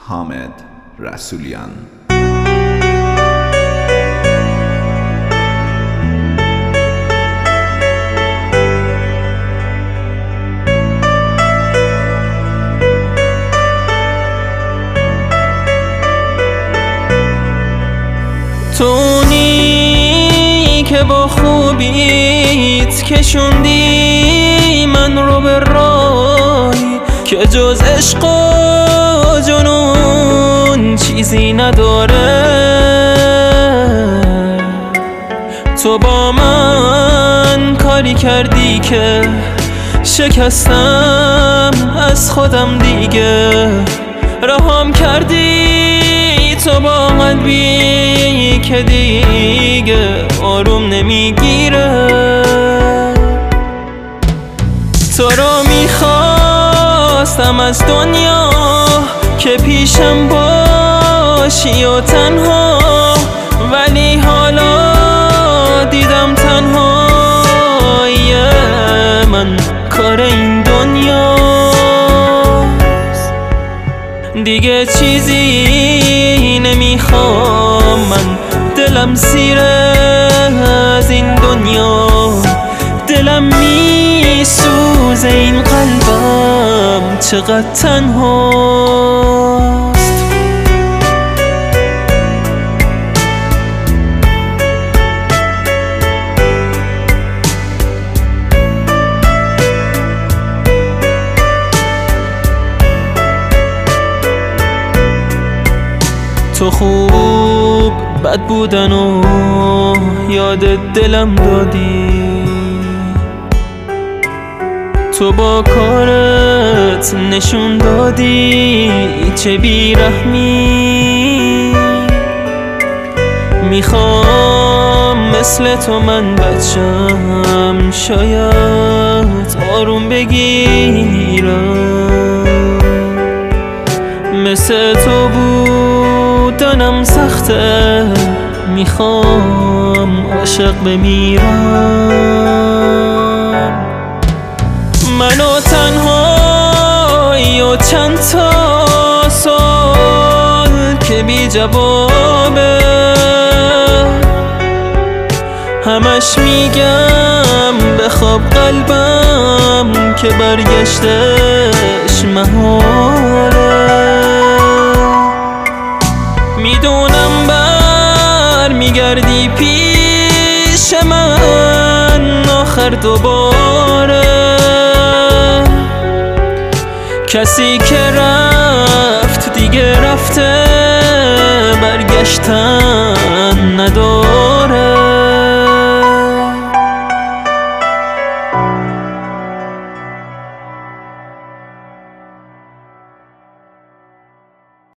حامد رسولیان. تونی که با خوبیت کشوندی من رو به راهی که جز عشق و جنون چیزی نداره. تو با من کاری کردی که شکستم از خودم دیگه، رهام کردی تو با قلبی که دیگه آروم نمیگیره. تو رو میخواستم از دنیا که پیشم باشی و تنها، ولی حالا دیدم تنهایی من کار این دنیاست. دیگه چیزی نمیخوام من، دلم سیره از این دنیا، دلم میسوزه این قلبم چقدر تنهاست. تو خوب بد بودن و یاد دلم دادی، تو با کارت نشون دادی چه بیرحمی. میخوام مثل تو من بچم، شاید آروم بگیرم. مثل تو بودنم سخته، میخوام عاشق بمیرم. منو تنهایی و چند تا سال که بی جوابه، همش میگم بخواب قلبم که برگشتش محاله. میدونم بر میگردی پیش من آخر دوباره، کسی که رفت دیگه رفته، برگشتن